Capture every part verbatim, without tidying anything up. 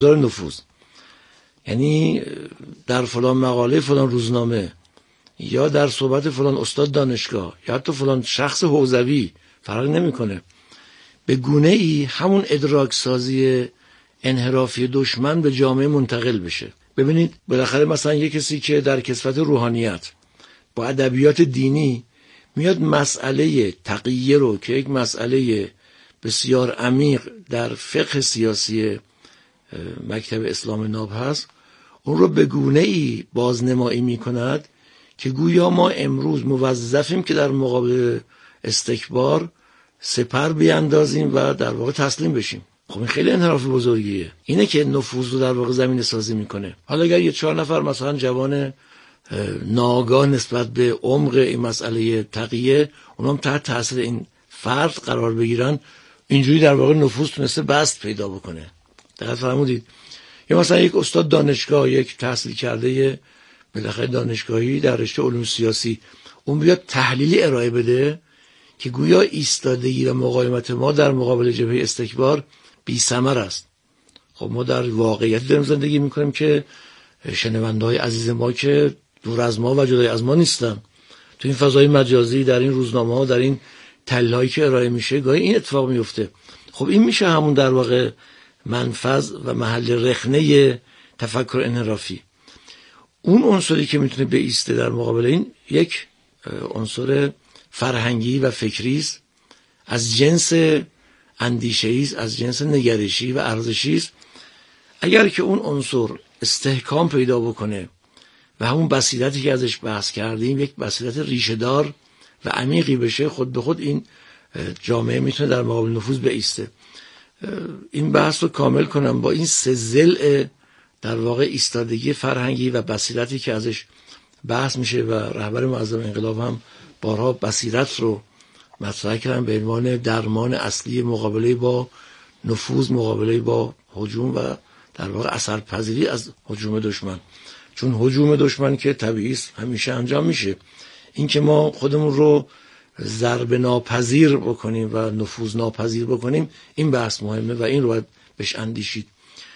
نفوذ، یعنی در فلان مقاله فلان روزنامه یا در صحبت فلان استاد دانشگاه یا حتی فلان شخص حوزوی، فرق نمیکنه، به گونه ای همون ادراک سازی انحرافی دشمن به جامعه منتقل بشه. ببینید بالاخره مثلا یک کسی که در کسوت روحانیت با ادبیات دینی میاد مسئله تقیه رو که یک مسئله بسیار عمیق در فقه سیاسی مکتب اسلام ناب هست، اون رو به گونه ای بازنمایی میکند که گویا ما امروز موظفیم که در مقابل استکبار سپر بیاندازیم و در واقع تسلیم بشیم. خب این خیلی انحراف بزرگیه. اینه که نفوذ رو در واقع زمینه سازی میکنه. حالا اگر یه چهار نفر مثلا جوان ناآگاه نسبت به عمق این مسئله تقیه اونام تحت تاثیر این فرد قرار بگیرن، اینجوری در واقع نفوذ تونسته بست پیدا بکنه. دقیق فرمودید؟ یا مثلا یک استاد دانشگاه، یک تحصیل کرده بالاخره دانشگاهی در رشته علوم سیاسی، اون بیاد تحلیلی ارائه بده که گویا ایستادگی و مقاومت ما در مقابل جبهه استکبار بی ثمر است. خب ما در واقعیتی داریم زندگی میکنیم که شنونده‌های عزیز ما که دور از ما و جدای از ما نیستن، تو این فضای مجازی، در این روزنامه ها، در این تحلیل‌هایی که ارائه میشه گاهی این اتفاق میفته. خب این میشه همون در واقع منفذ و محل رخنه تفکر انحرافی. اون عنصری که میتونه بایسته در مقابل این یک عنصر فرهنگی و فکری است، از جنس اندیشه‌ای است، از جنس نگرشی و ارزشی است. اگر که اون عنصر استحکام پیدا بکنه و همون بصیرتی که ازش بحث کردیم یک بصیرت ریشه‌دار و عمیقی بشه، خود به خود این جامعه میتونه در مقابل نفوذ بایسته. این بحث رو کامل کنم با این سه ضلع در واقع ایستادگی فرهنگی و بصیرتی که ازش بحث میشه و رهبر معظم انقلاب هم بارها بصیرت رو مطرح کردن به عنوان درمان اصلی مقابله با نفوذ، مقابله با هجوم و در واقع اثرپذیری از هجوم دشمن. چون هجوم دشمن که طبیعی است همیشه انجام میشه، این که ما خودمون رو ضرب ناپذیر بکنیم و نفوذ ناپذیر بکنیم، این بحث مهمه و این رو باید بهش اندیشید.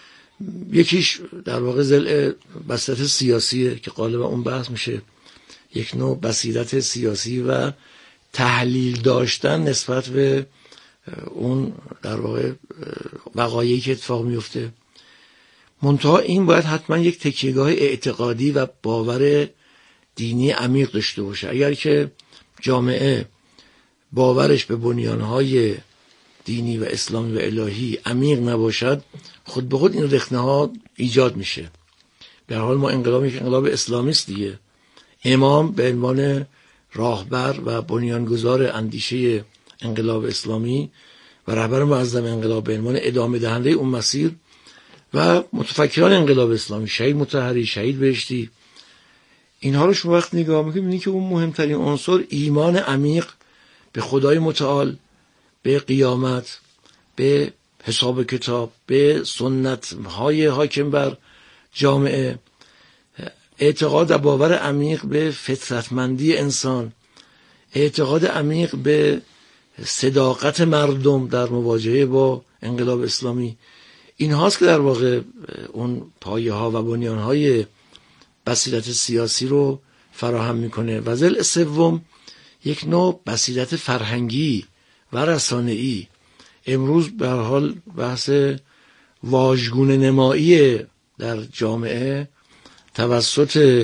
یکیش در واقع ضلع بصیرت سیاسیه که غالبا اون بحث میشه، یک نوع بصیرت سیاسی و تحلیل داشتن نسبت به اون در واقع وقایعی که اتفاق میفته. منتها این باید حتما یک تکیهگاه اعتقادی و باور دینی عمیق داشته باشه. اگر که جامعه باورش به بنیانهای دینی و اسلامی و الهی عمیق نباشد، خود به خود این رخنه ها ایجاد میشه. به هر حال ما انقلاب یک انقلاب اسلامی است دیگه. امام به عنوان راهبر و بنیانگذار اندیشه انقلاب اسلامی و رهبر معظم انقلاب به عنوان ادامه دهنده اون مسیر و متفکران انقلاب اسلامی، شهید مطهری، شهید بهشتی، اینها رو شما وقت نگاه میکنید میبینید که اون مهمترین عنصر ایمان عمیق به خدای متعال، به قیامت، به حساب کتاب، به سنت های حاکم بر جامعه، اعتقاد و باور عمیق به فطرتمندی انسان، اعتقاد عمیق به صداقت مردم در مواجهه با انقلاب اسلامی، این هاست که در واقع اون پایه ها و بنیان های بصیرت سیاسی رو فراهم میکنه. و ضلع سوم یک نوع بصیرت فرهنگی و رسانه‌ای. امروز به هر حال بحث واژگونه نمایی در جامعه توسط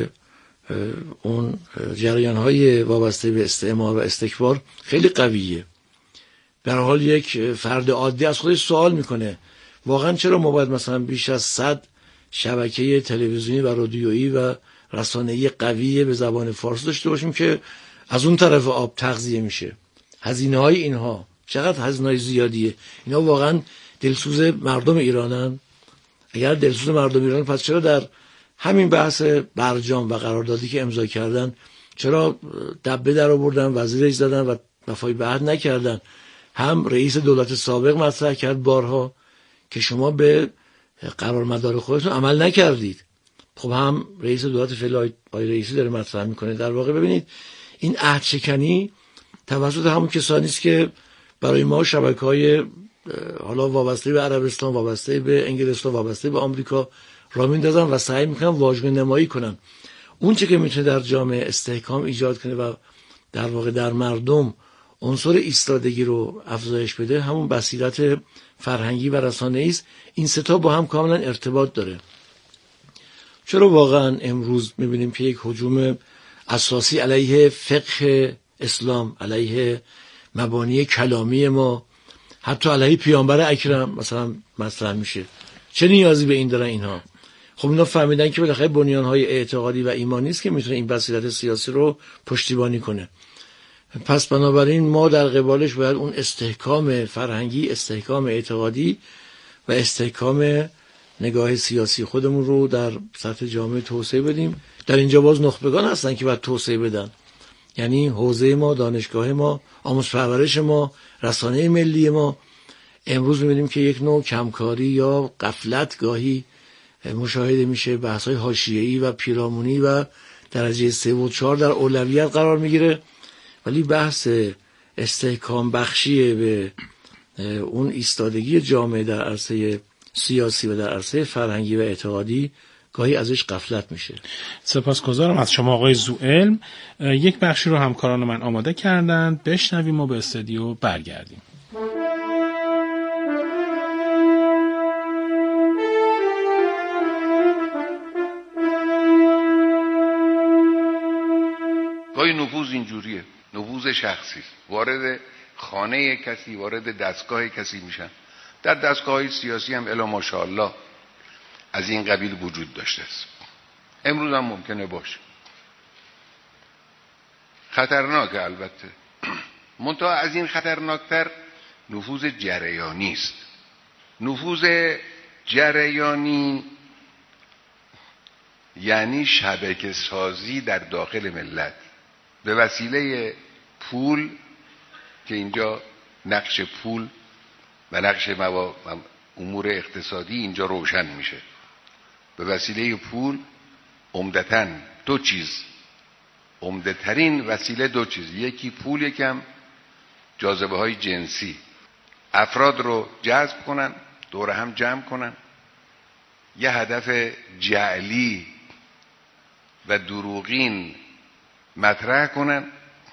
اون جریان های وابسته به استعمار و استکبار خیلی قویه. به هر حال یک فرد عادی از خودش سوال میکنه واقعا چرا ما باید مثلا بیش از صد شبکه تلویزیونی و رادیویی و رسانه‌ای قوی به زبان فارسی داشته باشیم که از اون طرف آب تغذیه میشه؟ هزینه های اینها چقدر هزینه های زیادیه. اینا واقعا دلسوز مردم ایرانن؟ اگر دلسوز مردم ایران، پس چرا در همین بحث برجام و قراردادی که امضا کردن چرا دبه در آوردن، وزیرش زدن و وفای به عهد نکردن؟ هم رئیس دولت سابق مطرح کرد بارها که شما به قرارمدار خودتون عمل نکردید. خب هم رئیس دولت فعلی آقای رئیسی داره مطرح میکنه. در واقع ببینید این عهد شکنی توسط همون کسانی است که برای ما شبکه‌های حالا وابسته به عربستان، وابسته به انگلستان، وابسته به آمریکا را میندازن و سعی میکنن واژگون نمایی کنن. اون چه که میتونه در جامعه استحکام ایجاد کنه و در واقع در مردم عنصر ایستادگی رو افزایش بده، همون بصیرت فرهنگی و رسانه‌ای است. این سه تا با هم کاملا ارتباط داره. چرا واقعا امروز میبینیم که یک هجوم اساسی علیه فقه اسلام، علیه مبانی کلامی ما، حتی علیه پیامبر اکرم مثلا مطرح میشه؟ چه نیازی به این دارن اینها؟ خب اینا فهمیدن که بالاخره بنیانهای اعتقادی و ایمانی است که میتونه این بصیرت سیاسی رو پشتیبانی کنه. پس بنابراین ما در قبالش باید اون استحکام فرهنگی، استحکام اعتقادی و استحکام نگاه سیاسی خودمون رو در سطح جامعه توسعه بدیم. در اینجا باز نخبگان هستن که باید توسعه بدن، یعنی حوزه ما، دانشگاه ما، آموزش پرورش ما، رسانه ملی ما. امروز می‌بینیم که یک نوع کمکاری یا غفلت گاهی مشاهده میشه، بحث‌های حاشیه‌ای و پیرامونی و درجه سه و چهار در اولویت قرار میگیره، ولی بحث استحکام بخشی به اون ایستادگی جامعه در عرصه سیاسی و در عرصه فرهنگی و اعتقادی گاهی ازش غفلت میشه. سپاسگزارم از شما آقای ذوالعلم. یک بخشی رو همکاران من آماده کردند، بشنویم و به استودیو برگردیم. گاهی نفوذ اینجوریه، نفوذ شخصی، وارد خانه کسی، وارد دستگاه کسی میشن. در دستگاه‌های سیاسی هم الا ماشاءالله از این قبیل وجود داشته است، امروز هم ممکنه باشه. خطرناکه البته، منتها از این خطرناکتر نفوذ جریانی است. نفوذ جریانی یعنی شبکه سازی در داخل ملت به وسیله پول، که اینجا نقش پول و نقش امور اقتصادی اینجا روشن میشه. به وسیله پول عمدتاً دو چیز، عمده ترین وسیله دو چیز، یکی پول، یکم جاذبه های جنسی. افراد رو جذب کنن، دور هم جمع کنن، یه هدف جعلی و دروغین مطرح کنن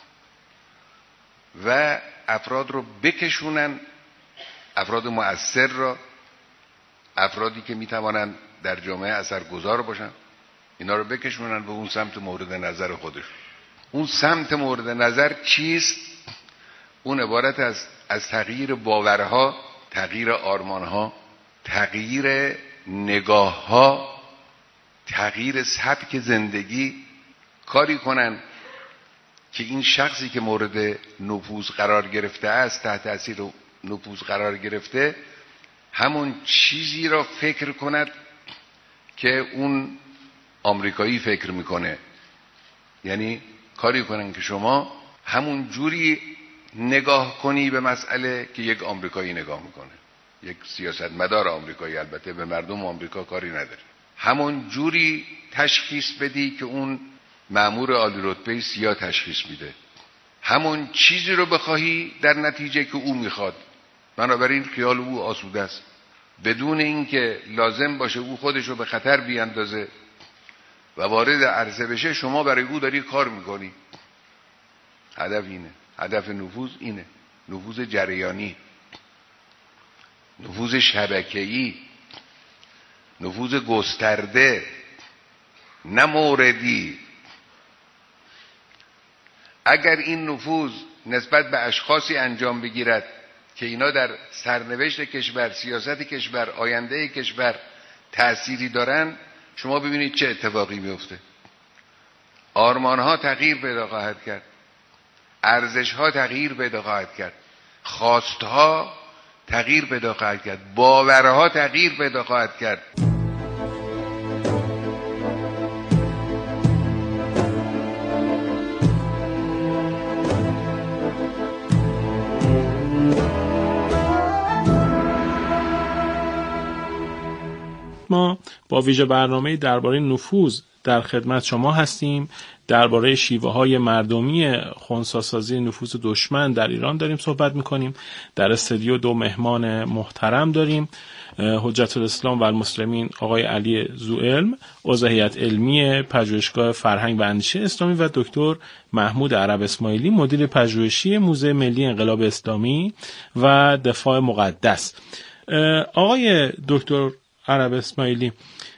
و افراد رو بکشونن، افراد مؤثر را، افرادی که میتوانند در جامعه اثرگذار باشن، اینا رو بکشونن به اون سمت مورد نظر خودش. اون سمت مورد نظر چیست؟ اون عبارت از از تغییر باورها، تغییر آرمانها، تغییر نگاهها، تغییر سبک زندگی. کاری کنن که این شخصی که مورد نفوذ قرار گرفته است، تحت تاثیر نفوذ قرار گرفته، همون چیزی را فکر کند که اون آمریکایی فکر میکنه. یعنی کاری کنن که شما همون جوری نگاه کنی به مسئله که یک آمریکایی نگاه میکنه، یک سیاستمدار آمریکایی، البته به مردم آمریکا کاری نداره، همون جوری تشخیص بدی که اون مأمور عالی رتبه سیاه تشخیص میده، همون چیزی رو بخواهی در نتیجه که او میخواد. بنابراین خیال او آسوده است، بدون اینکه لازم باشه او خودش رو به خطر بیاندازه و وارد عرصه بشه، شما برای او داری کار میکنی. هدف اینه، هدف نفوذ اینه، نفوذ جریانی، نفوذ شبکه‌ای، نفوذ گسترده، نه موردی. اگر این نفوذ نسبت به اشخاصی انجام بگیرد که اینا در سرنوشت کشور، سیاست کشور، آینده کشور تأثیری دارن، شما ببینید چه اتفاقی میفته. آرمانها تغییر پیدا خواهد کرد، ارزشها تغییر پیدا خواهد کرد، خواستها تغییر پیدا خواهد کرد، باورها تغییر پیدا خواهد کرد. ما با ویژه برنامه درباره نفوذ در خدمت شما هستیم. درباره شیوه های مردمی خنثی‌سازی نفوذ دشمن در ایران داریم صحبت میکنیم. در استودیو دو مهمان محترم داریم، حجت الاسلام و المسلمین آقای علی ذوالعلم، عضو هیئت علمی پژوهشگاه فرهنگ و اندیشه اسلامی، و دکتر محمود عرب اسماعیلی، مدیر پژوهشی موزه ملی انقلاب اسلامی و دفاع مقدس. آقای دکتر عرب اسماعیلی،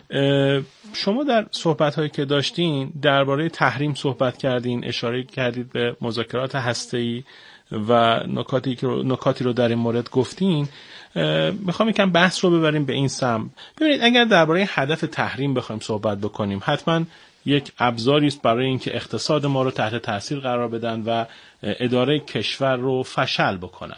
شما در صحبت‌هایی که داشتین درباره تحریم صحبت کردین، اشاره کردید به مذاکرات هسته‌ای و نکاتی که نکاتی رو در این مورد گفتین. میخوام یکم بحث رو ببریم به این سمت. ببینید، اگر درباره هدف تحریم بخوایم صحبت بکنیم، حتما یک ابزاری است برای اینکه اقتصاد ما رو تحت تاثیر قرار بدن و اداره کشور رو فشل بکنن.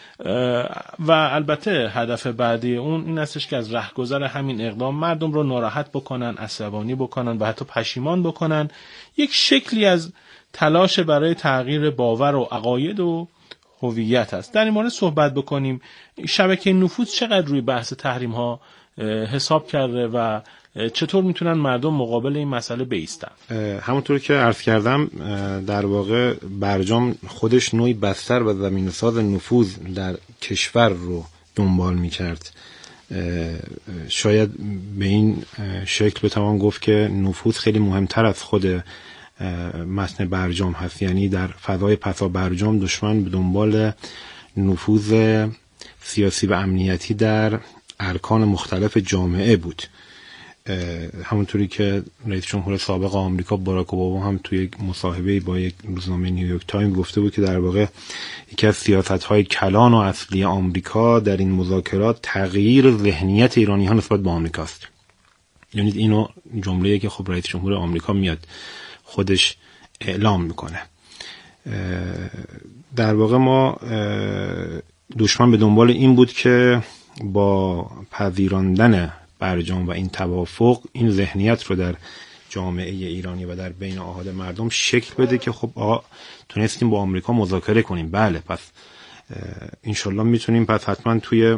و البته هدف بعدی اون این استش که از رهگذر همین اقدام مردم رو ناراحت بکنن، عصبانی بکنن و حتی پشیمان بکنن. یک شکلی از تلاش برای تغییر باور و عقاید و هویت است. در این مورد صحبت بکنیم. شبکه نفوذ چقدر روی بحث تحریم ها حساب کرده و چطور میتونن مردم مقابل این مسئله بایستن؟ همونطور که عرض کردم، در واقع برجام خودش نوعی بستر و زمینه‌ساز نفوذ در کشور رو دنبال میکرد. شاید به این شکل بتوان گفت که نفوذ خیلی مهمتر از خود متن برجام هست. یعنی در فضای پسا برجام دشمن به دنبال نفوذ سیاسی و امنیتی در ارکان مختلف جامعه بود. همونطوری که رئیس جمهور سابق آمریکا باراک اوباما هم توی یک مصاحبه با یک روزنامه نیویورک تایمز گفته بود که در واقع یکی از سیاست‌های کلان و اصلی آمریکا در این مذاکرات تغییر ذهنیت ایرانی‌ها نسبت به آمریکاست. یعنی اینو جمله‌ای که خب رئیس جمهور آمریکا میاد خودش اعلام میکنه. در واقع ما دشمن به دنبال این بود که با پذیراندن برجام و این توافق این ذهنیت رو در جامعه ایرانی و در بین آحاد مردم شکل بده که خب آقا تونستیم با آمریکا مذاکره کنیم، بله پس انشالله میتونیم پس حتما توی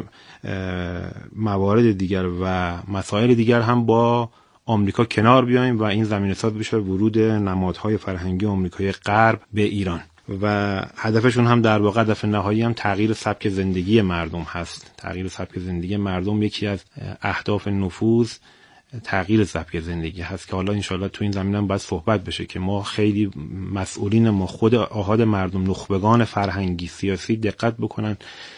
موارد دیگر و مسائل دیگر هم با آمریکا کنار بیایم و این زمینه ساز بشه ورود نمادهای فرهنگی آمریکای غرب به ایران. و هدفشون هم در واقع هدف نهایی هم تغییر سبک زندگی مردم هست. تغییر سبک زندگی مردم یکی از اهداف نفوذ تغییر سبک زندگی هست که حالا انشالله تو این زمینه هم باید صحبت بشه که ما خیلی مسئولین، ما خود آحاد مردم، نخبگان فرهنگی سیاسی دقت بکنن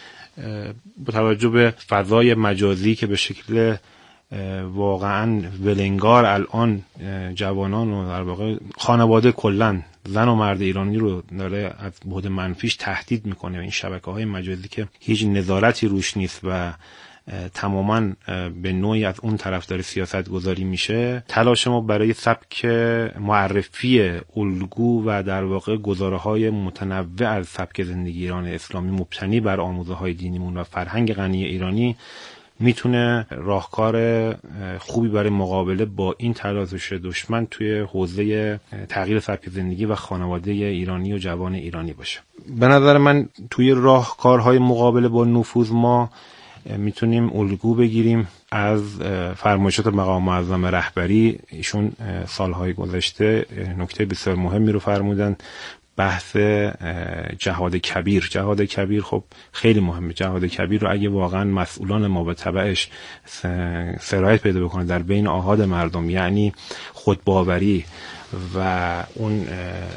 با توجه به فضای مجازی که به شکل واقعا ولنگار الان جوانان و در واقع خانواده کلن زن و مرد ایرانی رو داره از بعد منفیش تهدید میکنه. این شبکه‌های مجازی که هیچ نظارتی روش نیست و تماما به نوعی از اون طرف داره سیاست گذاری میشه. تلاش ما برای سبک معرفی الگو و در واقع گزاره‌های متنوع از سبک زندگی ایران اسلامی مبتنی بر آموزه‌های دینیمون و فرهنگ غنی ایرانی میتونه راهکار خوبی برای مقابله با این تلاش دشمن توی حوزه تغییر سبک زندگی و خانواده ایرانی و جوان ایرانی باشه. به نظر من توی راهکارهای مقابله با نفوذ ما میتونیم الگو بگیریم از فرمایشات مقام معظم رهبری. ایشون سالهای گذشته نکته بسیار مهمی رو فرمودن، بحث جهاد کبیر. جهاد کبیر خب خیلی مهمه. جهاد کبیر رو اگه واقعا مسئولان ما به تبعش سرایت پیدا بکنه در بین آحاد مردم، یعنی خودباوری و اون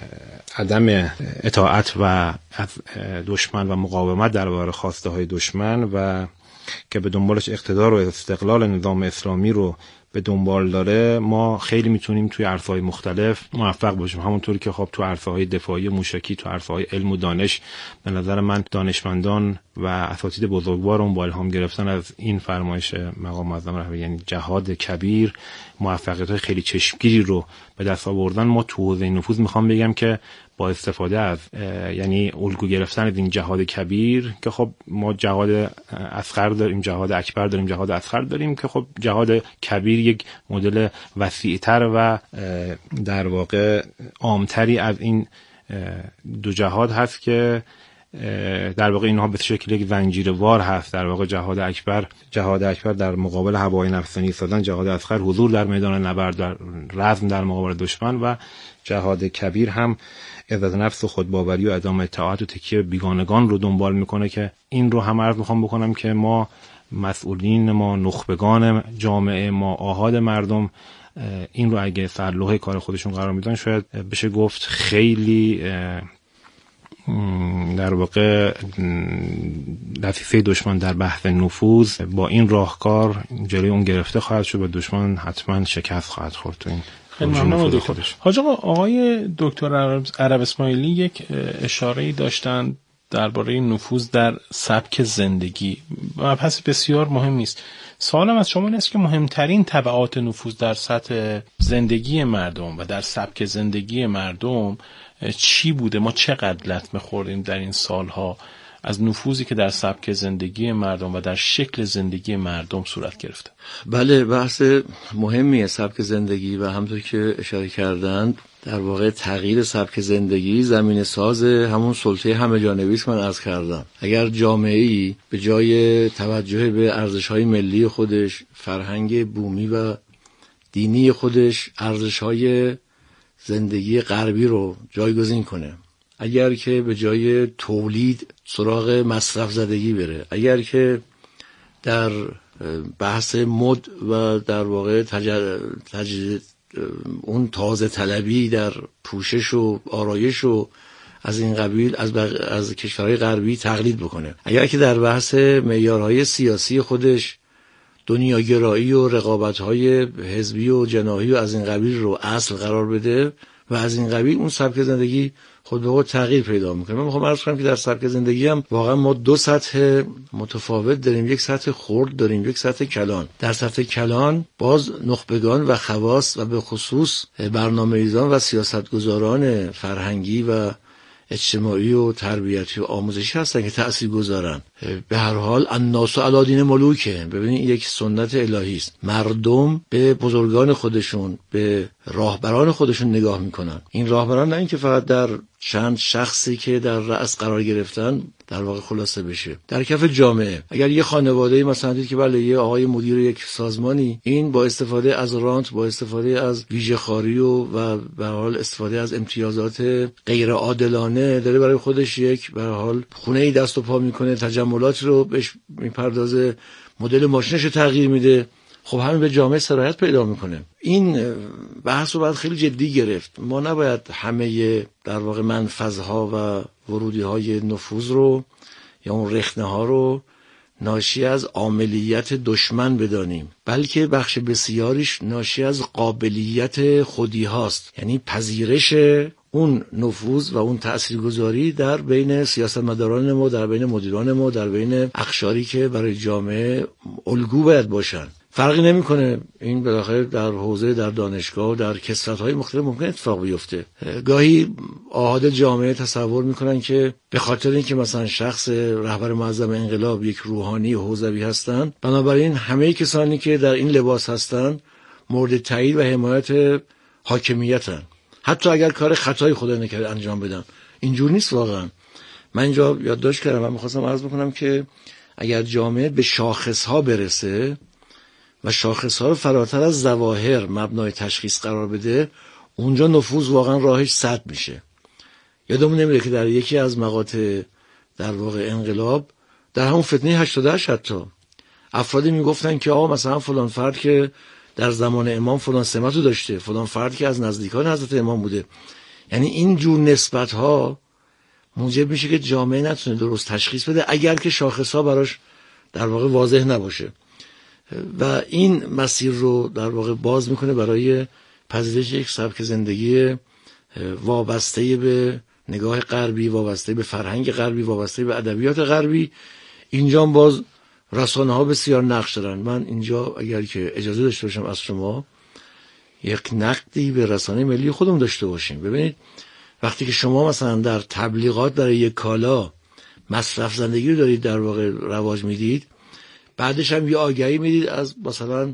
عدم اطاعت و از دشمن و مقاومت در برابر خواسته های دشمن و که به دنبالش اقتدار و استقلال نظام اسلامی رو به دنبال داره، ما خیلی میتونیم توی عرصه‌های مختلف موفق باشیم. همونطوری که خب تو عرصه‌های دفاعی موشکی، تو عرصه‌های علم و دانش، به نظر من دانشمندان و اساتید بزرگوار اون با الهام گرفتن از این فرمایش مقام معظم رهبری، یعنی جهاد کبیر، موفقیت‌های خیلی چشمگیری رو به دست آوردن. ما تو حوزه نفوذ میخوام بگم که با استفاده از یعنی الگو گرفتن از این جهاد کبیر که خب ما جهاد اصغر داریم، جهاد اکبر داریم، جهاد اصغر داریم که خب جهاد کبیر یک مدل وسیع‌تر و در واقع عامتری از این دو جهاد هست که در واقع اینها به شکل یک زنجیره وار هست. در واقع جهاد اکبر جهاد اکبر در مقابل هوای نفسانی ایستادن، جهاد اصغر حضور در میدان نبرد در رزم در مقابل دشمن، و جهاد کبیر هم عزت نفس و خودباوری و ادامه اطاعت و تکیه به بیگانگان رو دنبال میکنه. که این رو هم عرض میخوام بکنم که ما مسئولین، ما نخبگان جامعه، ما آحاد مردم این رو اگه سرلوحه کار خودشون قرار میدن، شاید بشه گفت خیلی در واقع دفیفه دشمن در بحث نفوذ با این راهکار جلوی اون گرفته خواهد شد و دشمن حتما شکست خواهد خورد تو این خیلی ممنون خودش. حاج آقا، آقای دکتر عرب اسماعیلی یک اشاره‌ای داشتن درباره نفوذ در سبک زندگی. مبحث بسیار مهمی است. سوالم از شما است که مهمترین تبعات نفوذ در سطح زندگی مردم و در سبک زندگی مردم چی بوده؟ ما چقدر لطمه خوردیم در این سالها از نفوذی که در سبک زندگی مردم و در شکل زندگی مردم صورت گرفته؟ بله، بحث مهمیه سبک زندگی و همونطور که اشاره کردند در واقع تغییر سبک زندگی زمین ساز همون سلطه همه جانبی است. من عرض کردم اگر جامعه‌ای به جای توجه به ارزش‌های ملی خودش، فرهنگ بومی و دینی خودش، ارزش‌های زندگی غربی رو جایگزین کنه، اگر که به جای تولید سراغ مصرف زدگی بره، اگر که در بحث مد و در واقع تجر... تجر... اون تازه طلبی در پوشش و آرایش و از این قبیل از, بغ... از کشورهای غربی تقلید بکنه، اگر که در بحث معیارهای سیاسی خودش دنیاگرایی و رقابت‌های حزبی و جناحی و از این قبیل رو اصل قرار بده و از این قبیل، اون سبک زندگی خود به خود تغییر پیدا میکنه. من میخوام عرض کنم که در سبک زندگی هم واقعا ما دو سطح متفاوت داریم، یک سطح خرد داریم، یک سطح کلان. در سطح کلان باز نخبگان و خواص و به خصوص برنامه‌ریزان و سیاستگزاران فرهنگی و اجتماعی و تربیتی و آموزشی هستن که تأثیر گذارن. به هر حال الناس علی دین ملوکه. ببینید یک سنت الهی است، مردم به بزرگان خودشون، به راهبران خودشون نگاه میکنن. این راهبران نه اینکه فقط در چند شخصی که در رأس قرار گرفتن در واقع خلاصه بشه، در کف جامعه. اگر یه خانواده مثلا دید که بله یه آقای مدیر یک سازمانی، این با استفاده از رانت، با استفاده از ویژه‌خواری و و به هر حال استفاده از امتیازات غیر عادلانه داره برای خودش یک به هر حال خونه‌ای دست و پا میکنه، تجملاتی رو بهش میپردازه، مدل ماشینش رو تغییر میده، خب همین به جامعه سرایت پیدا میکنه. این بحث رو باید خیلی جدی گرفت. ما نباید همه در واقع منفذها و ورودی های نفوذ رو یا اون رخنه ها رو ناشی از عاملیت دشمن بدانیم، بلکه بخش بسیاریش ناشی از قابلیت خودی هاست، یعنی پذیرش اون نفوذ و اون تاثیرگذاری در بین سیاستمداران ما، در بین مدیران ما، در بین اقشاری که برای جامعه الگو باید باشن. فرقی نمیکنه این بالاخره در حوزه، در دانشگاه و در کثرت‌های مختلف ممکن اتفاق بیفته. گاهی آحاد جامعه تصور میکنن که به خاطر اینکه مثلا شخص رهبر معظم انقلاب یک روحانی حوزوی هستن، بنابراین همه کسانی که در این لباس هستن مورد تایید و حمایت حاکمیتن، حتی اگر کار خطای خدا نکرده انجام بدن. اینجور نیست واقعا. من اینجا یادداشت کردم و می‌خواستم عرض بکنم که اگر جامعه به شاخص‌ها برسه و شاخص‌ها رو فراتر از ظواهر مبنای تشخیص قرار بده، اونجا نفوذ واقعا راهش سد میشه. یادمون نمیره که در یکی از مقاطع در واقع انقلاب، در همون فتنه هشتاد و هشت، حتی افرادی میگفتن که آقا مثلا فلان فرد که در زمان امام فلان سمت رو داشته، فلان فرد که از نزدیکان حضرت امام بوده. یعنی این جور نسبت‌ها موجب میشه که جامعه نتونه درست تشخیص بده اگر که شاخص‌ها براش در واقع واضح نباشه، و این مسیر رو در واقع باز میکنه برای پذیرش یک سبک زندگی وابسته به نگاه غربی، وابسته به فرهنگ غربی، وابسته به ادبیات غربی. اینجا باز رسانه ها بسیار نقش دارن. من اینجا اگر که اجازه داشته باشم از شما یک نقدی به رسانه ملی خودمون داشته باشیم. ببینید وقتی که شما مثلا در تبلیغات برای یک کالا مصرف زندگی رو دارید در واقع رواج میدید، بعدش هم یه آگهی میدید از مثلا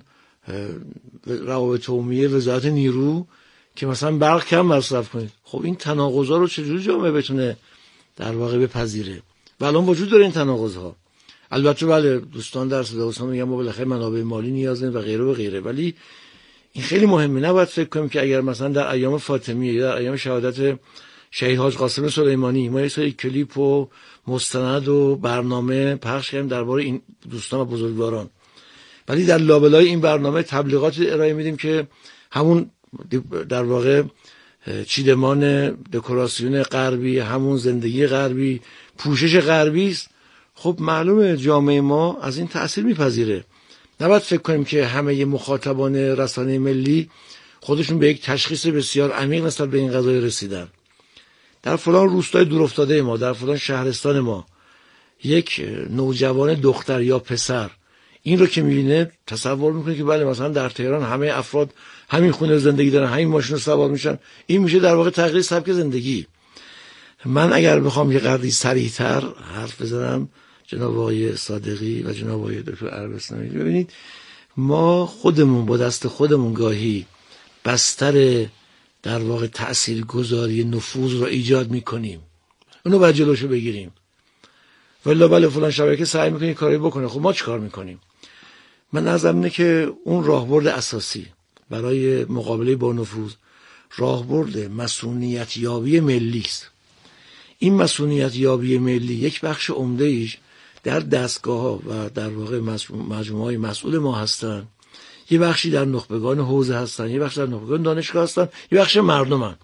روابط عمومی وزارت نیرو که مثلا برق کم مصرف کنید. خب این تناقضا رو چجوری جامعه بتونه در واقع بپذیره. و الان وجود داره این تناقض‌ها. البته بله دوستان در صدا و سیما میگن ما بالاخره منابع مالی نیاز داریم و غیره و غیره، ولی این خیلی مهمه. نباید فکر کنیم که اگر مثلا در ایام فاطمیه یا در ایام شهادت شهید حاج قاسم سلیمانی ما یه سری کلیپ و مستند و برنامه پخش کردیم درباره این دوستان و بزرگواران، ولی در لابلای این برنامه تبلیغات ارائه میدیم که همون در واقع چیدمان دکوراسیون غربی، همون زندگی غربی، پوشش غربی است. خب معلومه جامعه ما از این تأثیر میپذیره. نباید فکر کنیم که همه مخاطبان رسانه ملی خودشون به یک تشخیص بسیار عمیق نسبت به این قضیه رسیدن. در فلان روستای دورافتاده ما، در فلان شهرستان ما، یک نوجوان دختر یا پسر این رو که میبینه تصور میکنه که بله مثلا در تهران همه افراد همین خونه زندگی دارن، همین ماشین رو سوار میشن، این میشه در واقع تغییر سبک زندگی. من اگر بخوام یه قدری سریعتر حرف بزنم جناب آقای صادقی و جناب آقای دکتر عربستانی، ببینید ما خودمون با دست خودمون گاهی بستر در واقع تاثیرگذاری نفوذ رو ایجاد میکنیم، اونو باید جلوشو بگیریم. ولی بله فلان شبکه سعی میکنه کاری بکنه، خب ما چیکار میکنیم؟ من نظرم اینه که اون راهبرد اساسی برای مقابله با نفوذ راهبرد مسئولیت یابی ملی است. این مسئولیت یابی ملی یک بخش عمده ایش در دستگاه‌ها و در واقع مجموعه‌های مسئول ما هستن، یه بخشی در نخبگان حوزه هستن، یه بخش در نخبگان دانشگاه هستن، یه بخش مردمن.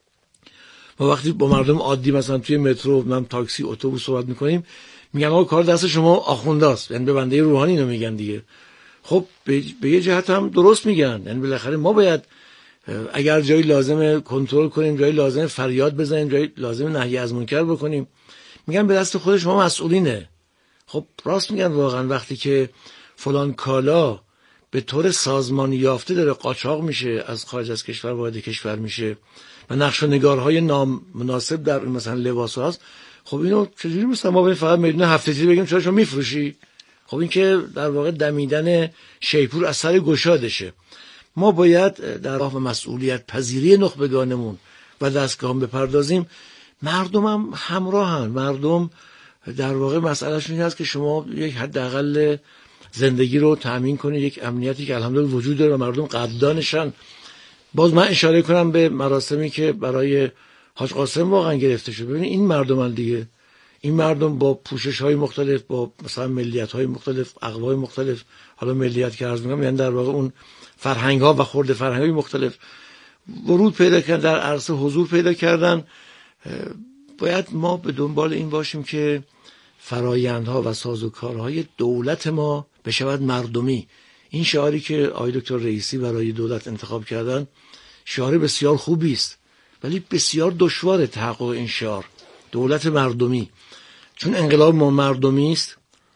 ما وقتی با مردم عادی مثلا توی مترو، من تاکسی، اتوبوس صحبت میکنیم، میگن آقا کار دست شما آخونداست، یعنی به بنده روحانی اینو میگن دیگه. خب به یه جهت هم درست میگن، یعنی بالاخره ما باید اگر جایی لازمه کنترل کنیم، جایی لازمه فریاد بزنیم، جایی لازمه نهی از منکر بکنیم، میگن به دست خود شما مسئولینه. خب راست میگن واقعا. وقتی که فلان کالا به طور سازمانی یافته داره قاچاق میشه، از خارج از کشور وارد کشور میشه و نقش و نگارهای نامناسب در مثلا لباس هست، خب اینو چجوری مثلا ما فقط میدونه هفته تیر بگیم چرا شما میفروشی؟ خب این که در واقع دمیدن شیپور از سر گشادشه. ما باید در راه مسئولیت پذیری نخبگانمون و دستگاهام بپردازیم. مردم هم همراهن، مردم در واقع مسئلهشون این هست که شما یک حداقل زندگی رو تأمین کنید، یک امنیتی که الحمدلله وجود داره و مردم قدردانشن. باز من اشاره کنم به مراسمی که برای حاج قاسم واقعا گرفته شد. ببینید این مردمان دیگه، این مردم با پوشش های مختلف، با مثلا ملیت های مختلف، اقوام مختلف، حالا ملیت که عرض می‌کنم یعنی در واقع اون فرهنگ ها و خورده فرهنگ های مختلف ورود پیدا کردن، در عرصه حضور پیدا کردن. باید ما به دنبال این باشیم که فرایندها و سازوکارهای دولت ما بشود مردمی. این شعاری که آقای دکتر رئیسی برای دولت انتخاب کردن شعار بسیار خوبی است، ولی بسیار دشوار تحقق این شعار، دولت مردمی. چون انقلاب ما مردمی است،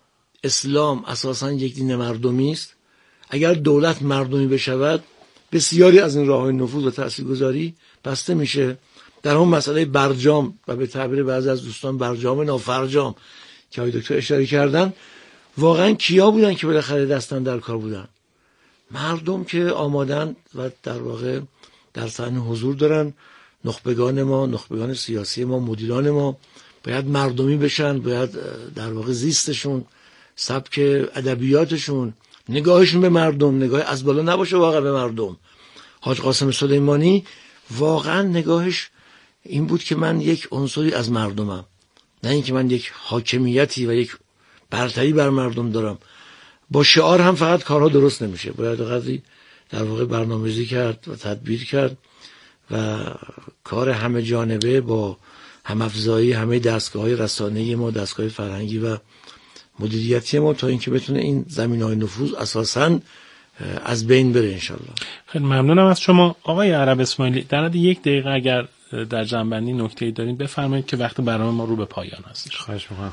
اسلام اساساً یک دین مردمی است. اگر دولت مردمی بشود بسیاری از این راه‌های نفوذ و تاثیرگذاری بسته میشه. در اون مسئله برجام و به تعبیر بعضی از دوستان برجام نافرجام که آقای دکتر اشاره کردن، واقعا کیا بودن که بالاخره دستن در کار بودن؟ مردم که آمادن و در واقع در صحنه حضور دارن. نخبگان ما، نخبگان سیاسی ما، مدیران ما باید مردمی بشن، باید در واقع زیستشون، سبک ادبیاتشون، نگاهشون به مردم نگاه از بالا نباشه واقعا به مردم. حاج قاسم سلیمانی واقعا نگاهش این بود که من یک عنصری از مردمم، نه اینکه من یک حاکمیتی و یک برتری بر مردم دارم. با شعار هم فقط کارها درست نمیشه، باید قدری در واقع برنامه‌ریزی کرد و تدبیر کرد و کار همه جانبه با هم‌افزایی همه دستگاه‌های رسانه‌ای ما، دستگاه فرهنگی و مدیریتی ما، تا اینکه بتونه این زمینه‌های نفوذ اساساً از بین بره انشالله. خیلی ممنونم از شما آقای عرب اسماعیلی. در حد یک دقیقه اگر در جنبندی نکته‌ای دارین بفرمایید که وقت برنامه ما رو به پایان هستش. خواهش می‌کنم.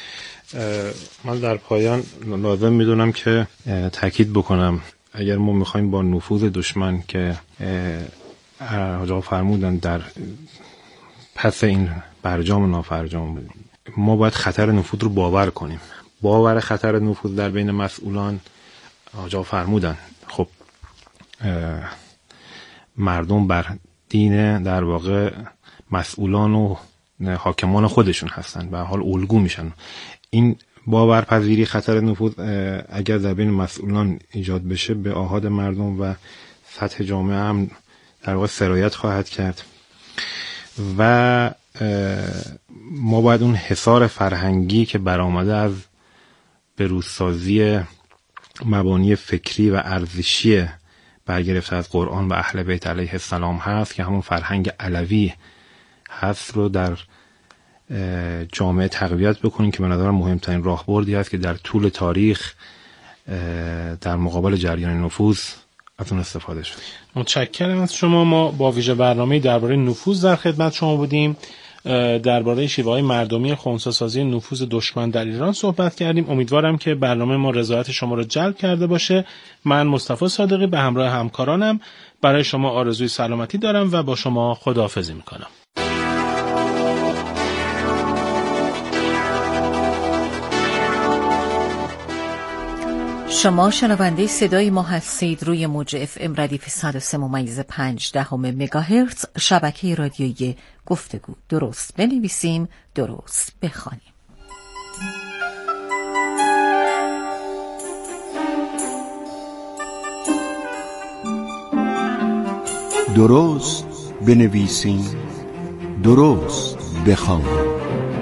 من در پایان لازم میدونم که تاکید بکنم اگر ما میخوایم با نفوذ دشمن که آقا فرمودن در پس این برجام نافرجام، ما باید خطر نفوذ رو باور کنیم. باور خطر نفوذ در بین مسئولان آقا فرمودن خب مردم بر دین در واقع مسئولان و حاکمان خودشون هستن، به هر حال الگو میشن. این باورپذیری خطر نفوذ اگر در بین مسئولان ایجاد بشه به آحاد مردم و سطح جامعه هم در واقع سرایت خواهد کرد و ما باید اون حصار فرهنگی که برآمده از بروزسازی مبانی فکری و ارزشی برگرفته از قرآن و اهل بیت علیه السلام هست که همون فرهنگ علوی هست رو در جامعه تقویت بکنیم که به نظرم مهمترین راهبردی هست که در طول تاریخ در مقابل جریان نفوذ از اون استفاده شد. متشکرم از شما. ما با ویژه برنامه درباره نفوذ در خدمت شما بودیم. درباره شیوه‌های مردمی خنثی‌سازی نفوذ دشمن در ایران صحبت کردیم. امیدوارم که برنامه ما رضایت شما را جلب کرده باشه. من مصطفی صادقی به همراه همکارانم برای شما آرزوی سلامتی دارم و با شما خداحافظی میکنم. شما شنونده صدای ما هستید روی موج اف ام ردیف صد و سه ممیز پنج دهم مگاهرتز شبکه رادیویی گفتگو. درست بنویسیم، درست بخوانیم. درست بنویسیم، درست بخوانیم.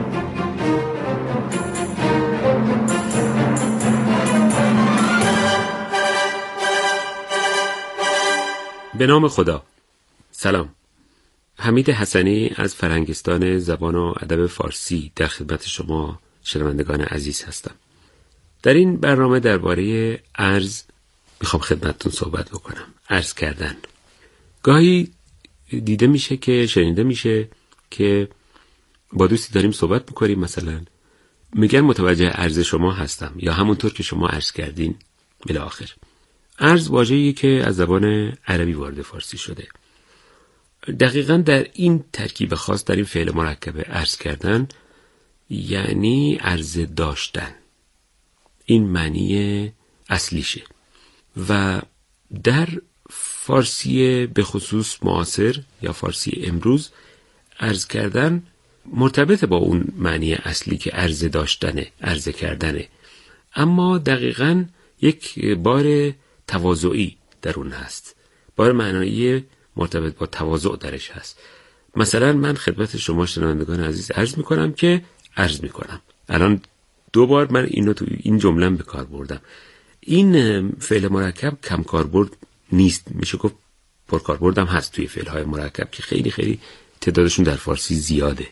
به نام خدا. سلام. حمید حسنی از فرهنگستان زبان و ادب فارسی در خدمت شما شنوندگان عزیز هستم. در این برنامه درباره عرض میخوام خدمتتون صحبت بکنم. عرض کردن. گاهی دیده میشه که شنیده میشه که با دوستی داریم صحبت میکنیم، مثلا میگن متوجه عرض شما هستم یا همونطور که شما عرض کردین الی آخر. عرض واژه‌ای که از زبان عربی وارد فارسی شده. دقیقاً در این ترکیب خاص، در این فعل مرکب عرض کردن، یعنی عرض داشتن. این معنی اصلیشه و در فارسی به خصوص معاصر یا فارسی امروز عرض کردن مرتبط با اون معنی اصلی که عرض داشتنه، عرض کردنه، اما دقیقاً یک بار تواضعی در اون هست، بار معنایی مرتبط با تواضع درش هست. مثلا من خدمت شما شنوندگان عزیز عرض میکنم که عرض میکنم. الان دو بار من اینو تو این جمله به کار بردم. این فعل مرکب کم کاربرد نیست، میشه گفت پر کاربردم هست توی فعل‌های مرکب که خیلی خیلی تعدادشون در فارسی زیاده.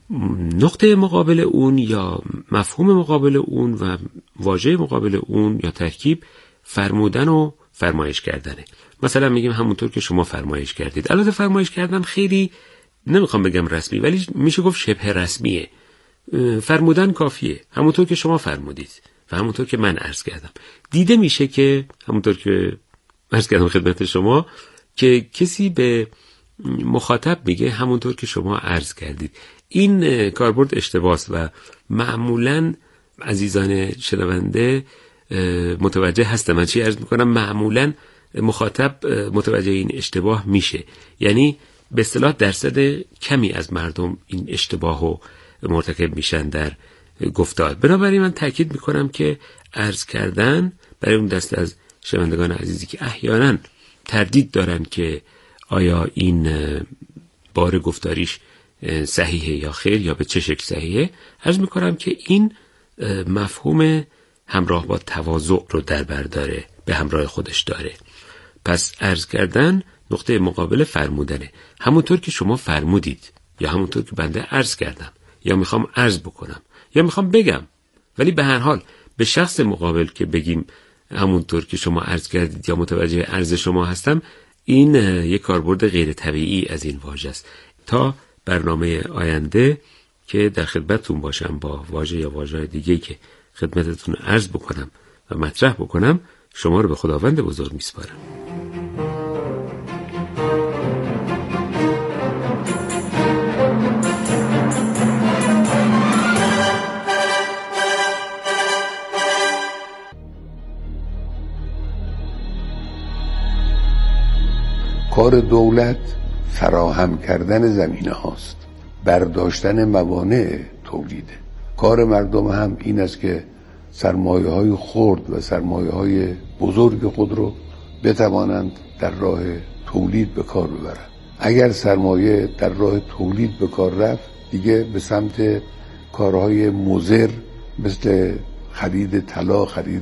نقطه مقابل اون یا مفهوم مقابل اون و واژه مقابل اون یا ترکیب فرمودن و فرمایش کردنه. مثلا میگیم همونطور که شما فرمایش کردید. البته فرمایش کردن خیلی نمیخوام بگم رسمی، ولی میشه گفت شبه رسمیه. فرمودن کافیه، همونطور که شما فرمودید و همونطور که من عرض کردم. دیده میشه که همونطور که عرض کردم خدمت شما که کسی به مخاطب میگه همونطور که شما عرض کردید. این کاربرد اشتباهه و معمولاً عزیزان شنونده متوجه هستم من چی عرض میکنم. معمولاً مخاطب متوجه این اشتباه میشه، یعنی به اصطلاح درصد کمی از مردم این اشتباهو مرتکب میشن در گفتار. بنابراین من تاکید میکنم که عرض کردن برای اون دسته از شنوندگان عزیزی که احیانا تردید دارن که آیا این بار گفتاریش صحیحه یا خیر یا به چه شکل صحیحه، عرض میکنم که این مفهوم همراه با تواضع رو در بر داره، به همراه خودش داره. پس عرض کردن نقطه مقابل فرمودنه. همونطور که شما فرمودید یا همونطور که بنده عرض کردم یا میخوام عرض بکنم یا میخوام بگم، ولی به هر حال به شخص مقابل که بگیم همونطور که شما عرض کردید یا متوجه عرض شما هستم، این یک کاربرد غیر طبیعی از این واژه است. تا برنامه آینده که در خدمتتون باشم با واژه یا واژه‌های دیگه‌ای که خدمتتون عرض بکنم و مطرح بکنم، شما رو به خداوند بزرگ میسپارم. کار دولت فراهم کردن زمینه هاست. برداشتن موانع تولیده. کار مردم هم این است که سرمایه های خرد و سرمایه های بزرگ خود رو بتوانند در راه تولید به کار ببرند. اگر سرمایه در راه تولید به کار رفت، دیگه به سمت کارهای مضر مثل خرید طلا، خرید